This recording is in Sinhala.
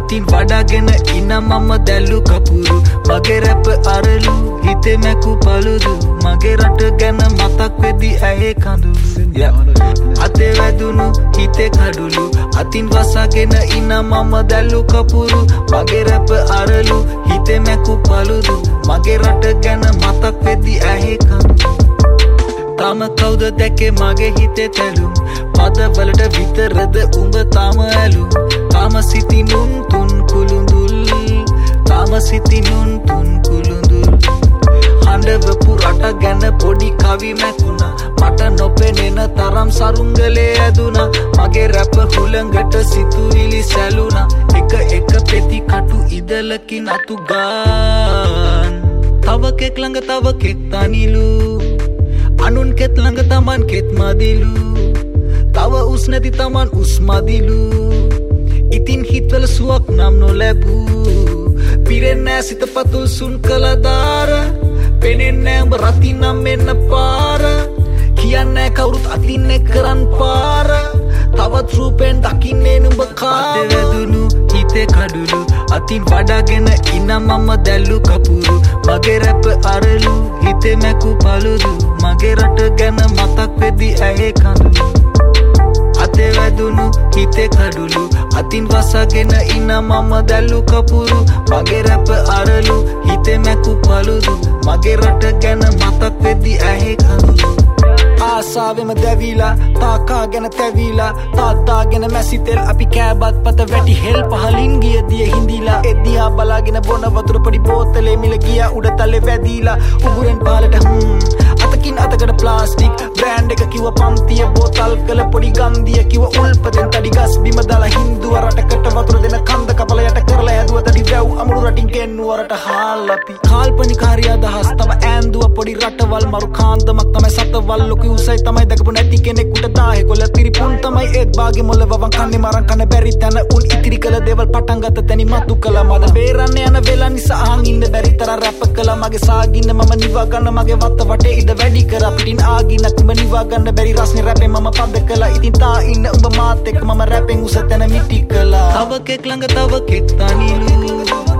අතින් වඩාගෙන ඉන්න මම දැල්ලු කපුරු මගේ රැප අරලු හිතේ මැකු පළුදු මගේ රට ගැන මතක් වෙදි ඇහේ කඳුළු අතේ වැදුණු හිතේ කඩුළු අතින් වසාගෙන ඉන්න මම දැල්ලු කපුරු මගේ රැප අරලු හිතේ මැකු පළුදු මගේ රට ගැන මතක් වෙදි ඇහේ කඳුළු තාම කවුද දැකේ මගේ හිතේ තැලුම් පදවලට විතරද උඹ තාම ඇලුම් තාම සිතිනුන් තුන් කුළුඳුල් තාම සිතිනුන් තුන් කුළුඳුල් හඬවපු රට ගැන පොඩි කවි මැකුණා මට නොපෙනෙන තරම් සරුංගලේ ඇදුණා මගේ රැප හුළඟට සිතුවිලි සැලුණා එක පෙති කටු ඉදලකින් අතු ගාන් තව කෙක් ළඟ තව කෙක් තනිලු අනුන් කෙත් ළඟ තමන් කෙත් මදිලු තව උස් නැති තමන් උස් මදිලු ඉතින් හිතවල සුවක් නම් නොලැබූ පිරෙන්නෑ සිත පතුල් සුන් කළ දාර පෙනෙන්නෑ උඹ රතිනම් මෙන්න පාර කියන්නෑ කවුරුත් අතින්නේ කරන් පාර තවත් රූපෙන් දකින්නේ නුඹ කාම වැදුණු හිතේ කඩුළු අතින් වඩාගෙන ඉන්න මම දැල්ලු කපුරු මගේ රැප අරලු හිතේ මැකු පළුදු මගේ රට ගැන මතක් වෙදි ඇහේ කඳුළු අතේ වැදුණු හිතේ කඩුළු අතින් වසාගෙන ඉන්න මම දැල්ලු කපුරු මගේ රැප අරලු හිතේ මැකු පළුදු මගේ රට ගැන මතක් වෙදි ඇහේ කඳුළු ආසාවෙම දැවිලා තාකා ගැන තැවිලා තාත්තාගෙන මැසිතෙල් අපි කෑබත් පත වැටි හෙල් පහලින් ගිය දිය හිඳිලා එදිහා බලාගෙන බොන වතුර පොඩි බෝතලේ මිල ගියා උඩ තලේ වැදිලා උගුරෙන් පහලට අතකින් අතකට ප්ලාස්ටික් බ්‍රෑන්ඩ් එක කිව්ව පන්තිය බෝතල් කළ පොඩි ගන්දිය කිව්ව උල්පතෙන් තඩි ගස් බිම දාලා හින්දුව රටකට වතුර දෙන කන්ද කපල යට කරලා හැදුව තඩි වැව් අමුණු රටින් ගෙන්නුව රට හාල් අපි කාල්පනිකාරී අදහස් තම ඈන්දුව පොඩි රටවල් මරු කාන්දමක් තමයි සතවල් ලොකු උසයි තමයි දකපු නැති කෙනෙක් උට දාහේ කොල්ල පිරිපුන් තමයි ඒත් බාගේ මොළ වවන් කන්නේ මරන් කන බැරි තැන උන් ඉතිරි කළ දේවල් පටන් ගත්ත තැනි මතු කළා මද බේරන්න යන වෙලා නිසා අහන් ඉන්න බැරි තරම් රැප් කළා මගේ සාගින්න මම නිවා ගන්න මගේ වත්ත වටේ ඉඳ වැඩි කරා පිටින් ආගින්න කුඹ නිවා ගන්න බැරි රස්නේ රැපෙන් මම පද කළා ඉතින් තා ඉන්න උඹ මාත් එක්ක මම රැපෙන් උස තැන මිටි කළා තව කෙක් ළඟ තව කෙක් තනිලු